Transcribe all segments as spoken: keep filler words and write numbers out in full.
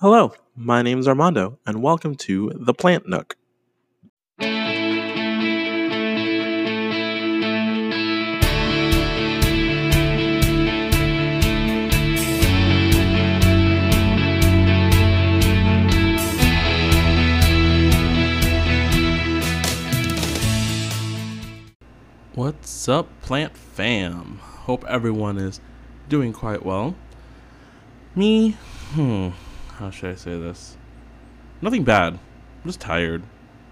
Hello, my name is Armando, and welcome to The Plant Nook. What's up, Plant Fam? Hope everyone is doing quite well. Me, hmm, how should I say this? Nothing bad. I'm just tired.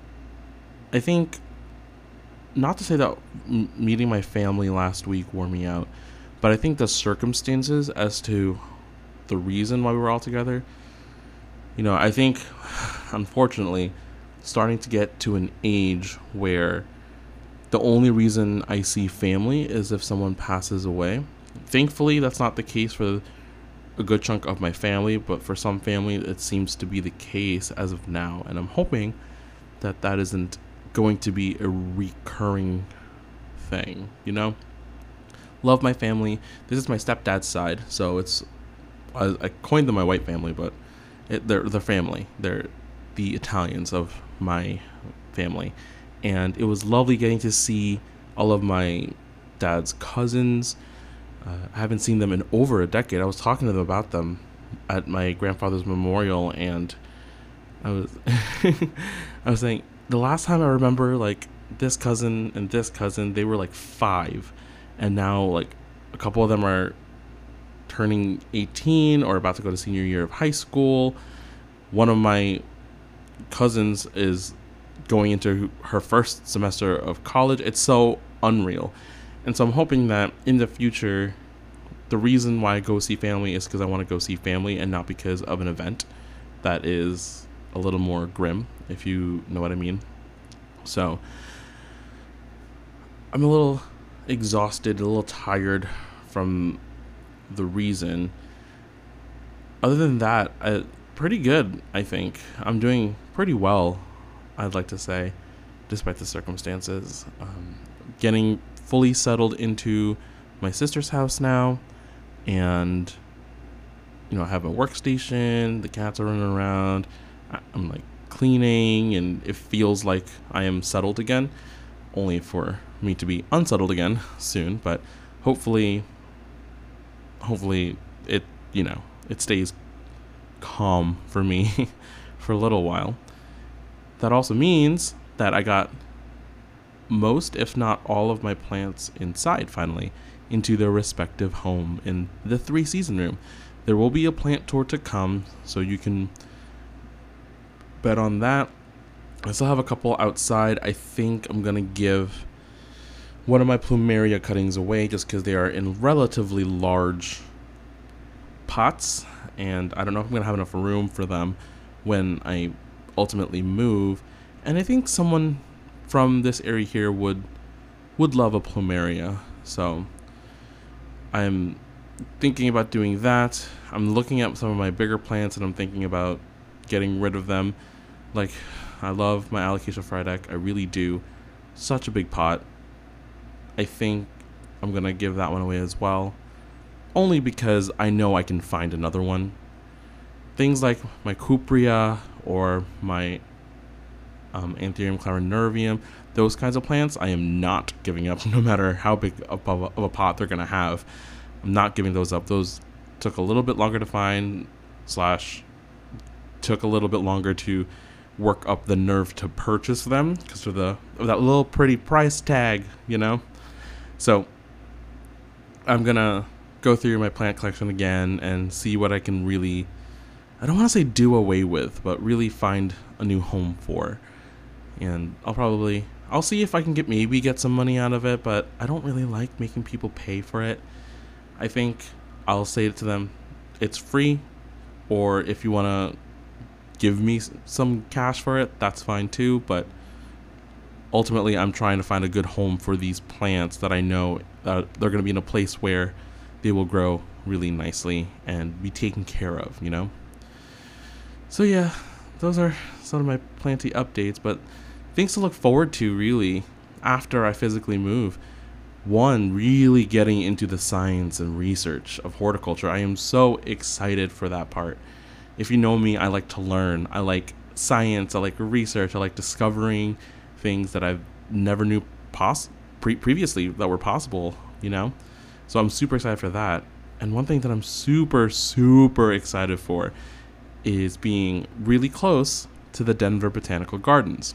I think, not to say that m- meeting my family last week wore me out, but I think the circumstances as to the reason why we were all together, you know, I think, unfortunately, starting to get to an age where the only reason I see family is if someone passes away. Thankfully, that's not the case for a good chunk of my family, but for some family, it seems to be the case as of now. And I'm hoping that that isn't going to be a recurring thing, you know? Love my family. This is my stepdad's side, so it's, I, I coined them my white family, but it, they're the family. They're the Italians of my family. And it was lovely getting to see all of my dad's cousins. Uh, I haven't seen them in over a decade. I was talking to them about them at my grandfather's memorial, and I was I was saying the last time I remember like this cousin and this cousin, they were like five, and now like a couple of them are turning eighteen or about to go to senior year of high school. One of my cousins is going into her first semester of college. It's so unreal. And so I'm hoping that in the future, the reason why I go see family is because I want to go see family and not because of an event that is a little more grim, if you know what I mean. So I'm a little exhausted, a little tired from the reason. Other than that, I, pretty good, I think. I'm doing pretty well, I'd like to say, despite the circumstances. Um, getting fully settled into my sister's house now, and you know, I have a workstation, the cats are running around, I'm like cleaning, and it feels like I am settled again, only for me to be unsettled again soon. But hopefully hopefully it, you know, it stays calm for me for a little while. That also means that I got most, if not all, of my plants inside finally into their respective home in the three season room. There will be a plant tour to come, so you can bet on that. I still have a couple outside. I think I'm gonna give one of my plumeria cuttings away just because they are in relatively large pots, and I don't know if I'm gonna have enough room for them when I ultimately move. And I think someone from this area here would would love a plumeria, so I'm thinking about doing that. I'm looking at some of my bigger plants and I'm thinking about getting rid of them. Like, I love my alocasia frydek, I really do. Such a big pot. I think I'm gonna give that one away as well, only because I know I can find another one. Things like my cuprea or my um, Anthurium clarinervium, those kinds of plants, I am not giving up, no matter how big of a, of a pot they're gonna have. I'm not giving those up. Those took a little bit longer to find, slash took a little bit longer to work up the nerve to purchase them because of the of that little pretty price tag, you know. So I'm gonna go through my plant collection again and see what I can really, I don't want to say do away with, but really find a new home for. And I'll probably, I'll see if I can get maybe get some money out of it, but I don't really like making people pay for it. I think I'll say it to them, it's free, or if you want to give me some cash for it, that's fine too. But ultimately, I'm trying to find a good home for these plants that I know that they're going to be in a place where they will grow really nicely and be taken care of, you know? So yeah, those are some of my planty updates, but things to look forward to really after I physically move. One, really getting into the science and research of horticulture. I am so excited for that part. If you know me, I like to learn. I like science. I like research. I like discovering things that I've never knew poss- pre- previously that were possible, you know? So I'm super excited for that. And one thing that I'm super, super excited for is being really close to the Denver Botanical Gardens.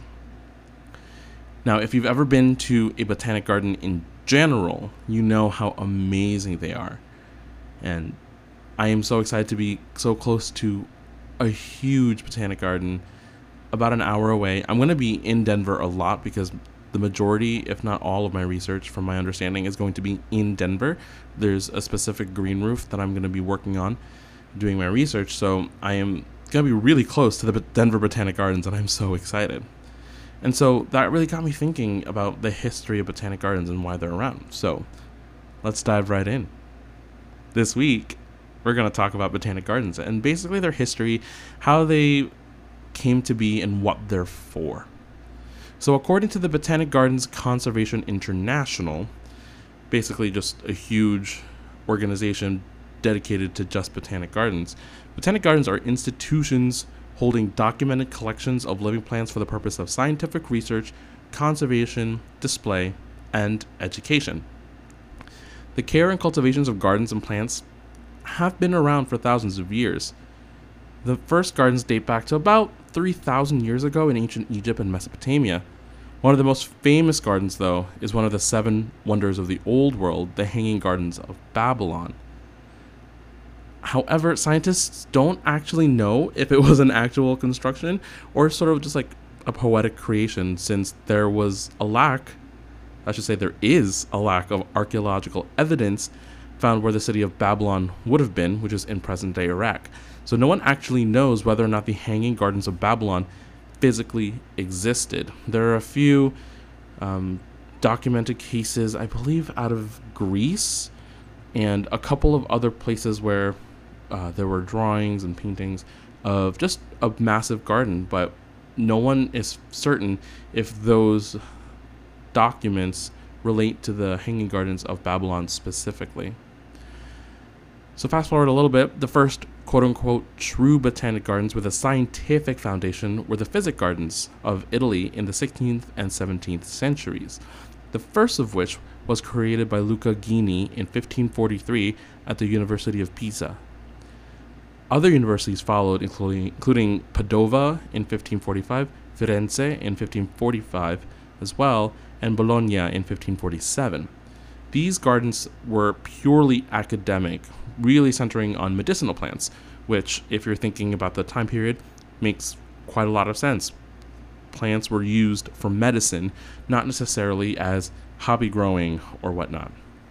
Now, if you've ever been to a botanic garden in general, you know how amazing they are. And I am so excited to be so close to a huge botanic garden about an hour away. I'm going to be in Denver a lot because the majority, if not all of my research, from my understanding, is going to be in Denver. There's a specific green roof that I'm going to be working on doing my research. So I am going to be really close to the Denver Botanic Gardens, and I'm so excited. And so that really got me thinking about the history of botanic gardens and why they're around. So let's dive right in. This week, we're going to talk about botanic gardens and basically their history, how they came to be, and what they're for. So according to the Botanic Gardens Conservation International, basically just a huge organization dedicated to just botanic gardens, botanic gardens are institutions holding documented collections of living plants for the purpose of scientific research, conservation, display, and education. The care and cultivations of gardens and plants have been around for thousands of years. The first gardens date back to about three thousand years ago in ancient Egypt and Mesopotamia. One of the most famous gardens, though, is one of the seven wonders of the Old World, the Hanging Gardens of Babylon. However, scientists don't actually know if it was an actual construction or sort of just like a poetic creation, since there was a lack, I should say there is a lack of archaeological evidence found where the city of Babylon would have been, which is in present-day Iraq. So no one actually knows whether or not the Hanging Gardens of Babylon physically existed. There are a few um, documented cases, I believe, out of Greece, and a couple of other places where uh, there were drawings and paintings of just a massive garden, but no one is certain if those documents relate to the Hanging Gardens of Babylon specifically. So fast forward a little bit, the first quote-unquote true botanic gardens with a scientific foundation were the Physic Gardens of Italy in the sixteenth and seventeenth centuries, the first of which was created by Luca Ghini in fifteen forty-three at the University of Pisa. Other universities followed, including, including Padova in fifteen forty-five, Firenze in fifteen forty-five as well, and Bologna in fifteen forty-seven. These gardens were purely academic, really centering on medicinal plants, which, if you're thinking about the time period, makes quite a lot of sense. Plants were used for medicine, not necessarily as hobby growing or whatnot.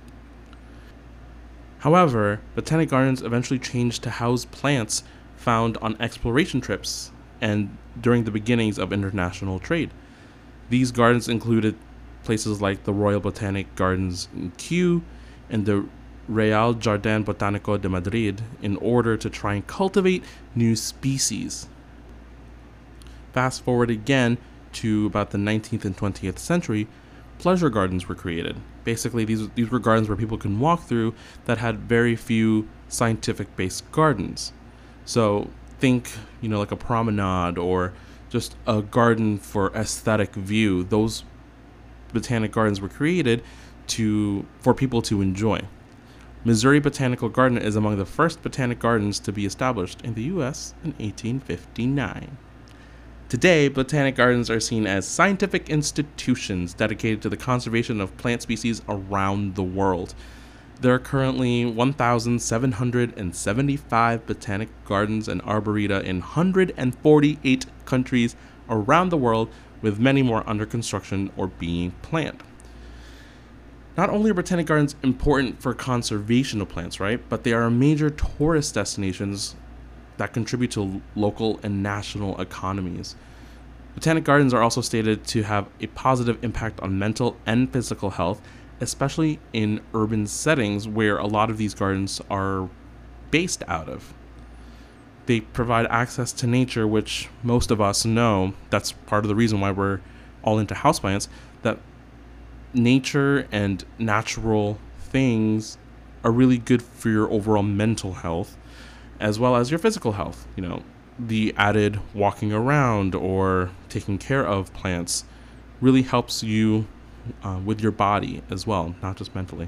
However, botanic gardens eventually changed to house plants found on exploration trips and during the beginnings of international trade. These gardens included places like the Royal Botanic Gardens in Kew and the Real Jardín Botánico de Madrid in order to try and cultivate new species. Fast forward again to about the nineteenth and twentieth century, pleasure gardens were created. Basically, these, these were gardens where people can walk through that had very few scientific-based gardens. So think, you know, like a promenade or just a garden for aesthetic view. Those botanic gardens were created to for people to enjoy. Missouri Botanical Garden is among the first botanic gardens to be established in the U S in eighteen fifty-nine. Today, botanic gardens are seen as scientific institutions dedicated to the conservation of plant species around the world. There are currently one thousand seven hundred seventy-five botanic gardens and arboreta in one hundred forty-eight countries around the world, with many more under construction or being planned. Not only are botanic gardens important for conservation of plants, right, but they are major tourist destinations that contribute to local and national economies. Botanic gardens are also stated to have a positive impact on mental and physical health, especially in urban settings where a lot of these gardens are based out of. They provide access to nature, which most of us know, that's part of the reason why we're all into houseplants, that nature and natural things are really good for your overall mental health. as well as your physical health. You know, the added walking around or taking care of plants really helps you uh, with your body as well, not just mentally.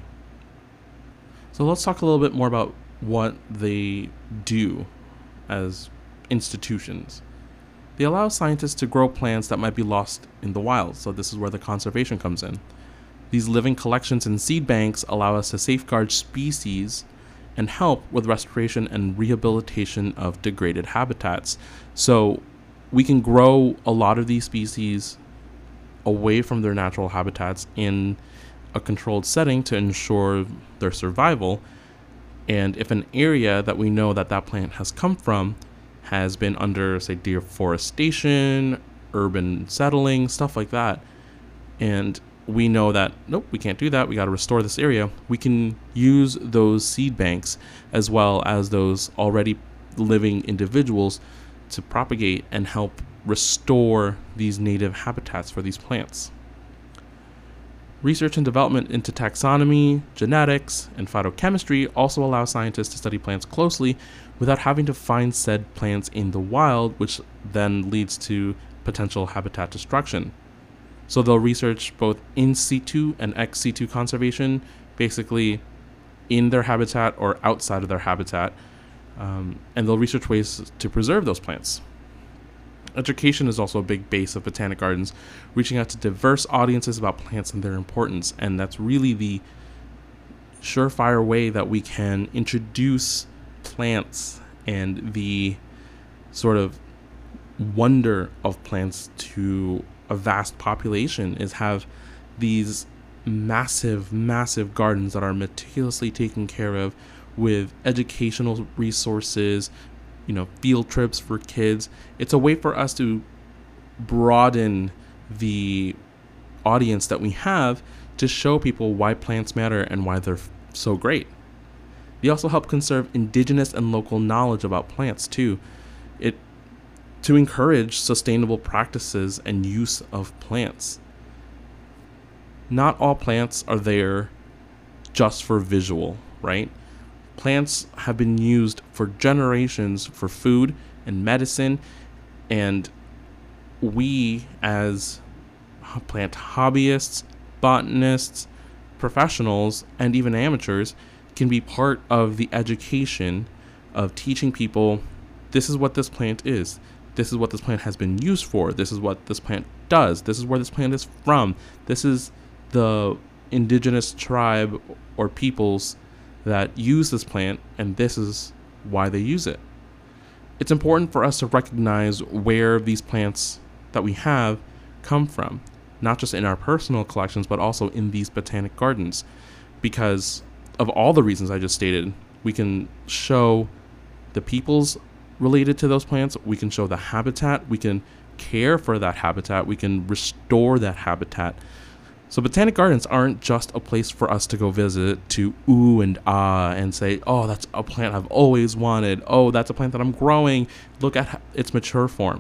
So let's talk a little bit more about what they do as institutions. They allow scientists to grow plants that might be lost in the wild, so this is where the conservation comes in. These living collections and seed banks allow us to safeguard species and help with restoration and rehabilitation of degraded habitats. So we can grow a lot of these species away from their natural habitats in a controlled setting to ensure their survival. And if an area that we know that that plant has come from has been under, say, deforestation, urban settling, stuff like that, and we know that, nope, we can't do that, we got to restore this area, we can use those seed banks as well as those already living individuals to propagate and help restore these native habitats for these plants. Research and development into taxonomy, genetics, and phytochemistry also allow scientists to study plants closely without having to find said plants in the wild, which then leads to potential habitat destruction. So they'll research both in situ and ex situ conservation, basically in their habitat or outside of their habitat, um, and they'll research ways to preserve those plants. Education is also a big base of Botanic Gardens, reaching out to diverse audiences about plants and their importance, and that's really the surefire way that we can introduce plants and the sort of wonder of plants to a vast population, is have these massive, massive gardens that are meticulously taken care of with educational resources, you know, field trips for kids. It's a way for us to broaden the audience that we have to show people why plants matter and why they're f- so great. They also help conserve indigenous and local knowledge about plants too. It to encourage sustainable practices and use of plants. Not all plants are there just for visual, right? Plants have been used for generations for food and medicine, and we as plant hobbyists, botanists, professionals, and even amateurs can be part of the education of teaching people, this is what this plant is, this is what this plant has been used for, this is what this plant does, this is where this plant is from, this is the indigenous tribe or peoples that use this plant, and this is why they use it. It's important for us to recognize where these plants that we have come from, not just in our personal collections, but also in these botanic gardens, because of all the reasons I just stated. We can show the peoples related to those plants, we can show the habitat, we can care for that habitat, we can restore that habitat. So botanic gardens aren't just a place for us to go visit to ooh and ah and say, oh, that's a plant I've always wanted. Oh, that's a plant that I'm growing. Look at its mature form.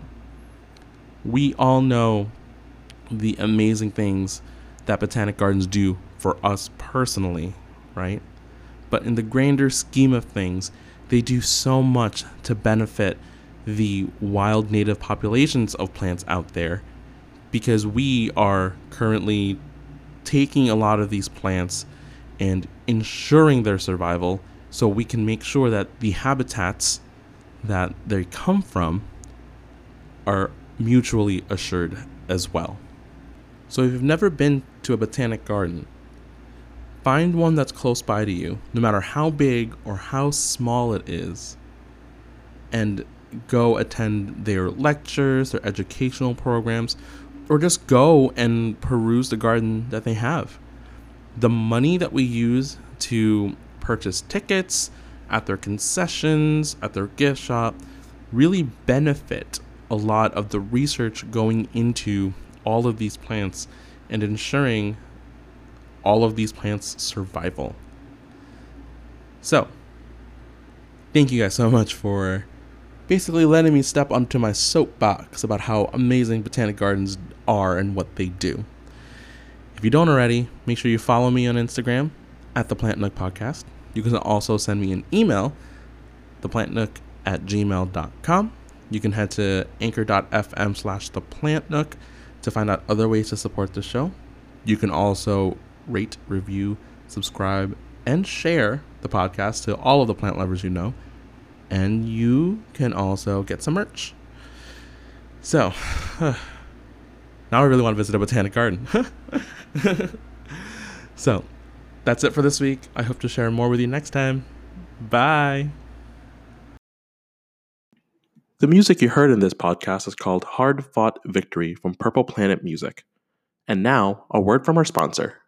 We all know the amazing things that botanic gardens do for us personally, right? But in the grander scheme of things, they do so much to benefit the wild native populations of plants out there, because we are currently taking a lot of these plants and ensuring their survival so we can make sure that the habitats that they come from are mutually assured as well. So if you've never been to a botanic garden, find one that's close by to you, no matter how big or how small it is, and go attend their lectures, their educational programs, or just go and peruse the garden that they have. The money that we use to purchase tickets at their concessions, at their gift shop, really benefit a lot of the research going into all of these plants and ensuring all of these plants' survival. So, thank you guys so much for basically letting me step onto my soapbox about how amazing botanic gardens are and what they do. If you don't already, make sure you follow me on Instagram at the Plant Nook Podcast. You can also send me an email theplantnook at gmail dot com. You can head to anchor.fm slash theplantnook to find out other ways to support the show. You can also rate, review, subscribe, and share the podcast to all of the plant lovers you know. And you can also get some merch. So, now I really want to visit a botanic garden. So, that's it for this week. I hope to share more with you next time. Bye. The music you heard in this podcast is called Hard Fought Victory from Purple Planet Music. And now, a word from our sponsor.